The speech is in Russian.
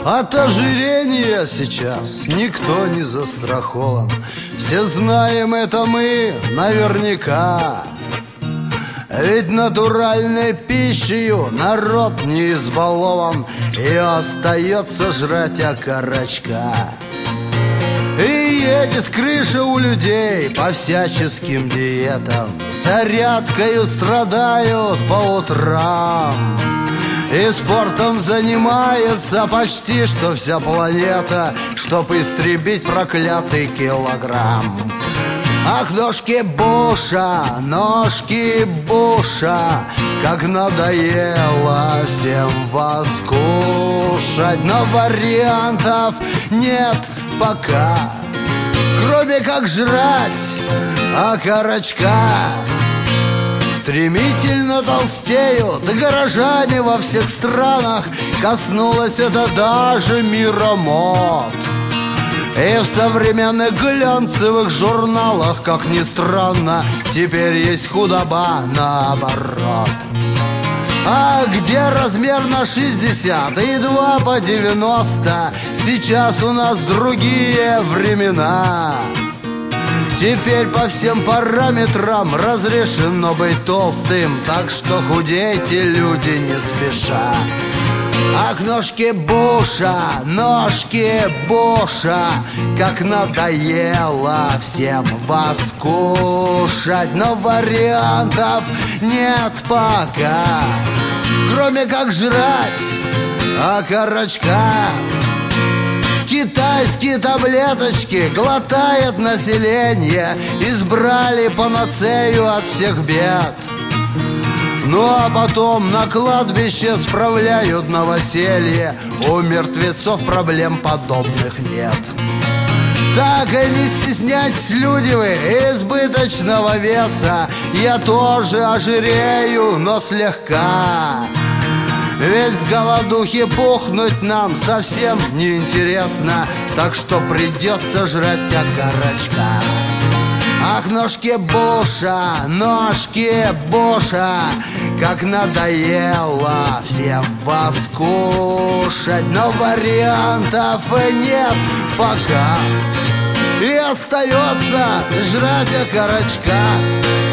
От ожирения сейчас никто не застрахован. Все знаем это мы наверняка. Ведь натуральной пищей народ не избалован, и остается жрать окорочка. И едет крыша у людей по всяческим диетам, зарядкою страдают по утрам. И спортом занимается почти что вся планета, чтоб истребить проклятый килограмм. Ах, ножки Буша, как надоело всем вас кушать. Но вариантов нет пока, кроме как жрать окорочка. Стремительно толстеют горожане во всех странах, коснулось это даже мира мод. И в современных глянцевых журналах, как ни странно, теперь есть худоба наоборот. А где размер на 60 и 2 по 90? Сейчас у нас другие времена. Теперь по всем параметрам разрешено быть толстым, так что худейте, люди, не спеша. Ах, ножки Буша, как надоело всем вас кушать. Но вариантов нет пока, кроме как жрать окорочка. Китайские таблеточки глотает население, избрали панацею от всех бед. Ну а потом на кладбище справляют новоселье, у мертвецов проблем подобных нет. Так и не стесняйтесь, люди вы, избыточного веса. Я тоже ожирею, но слегка. Ведь с голодухи пухнуть нам совсем не интересно, так что придется жрать окорочка. Ах, ножки Буша, как надоело всем вас кушать. Но вариантов нет пока, и остается жрать окорочка.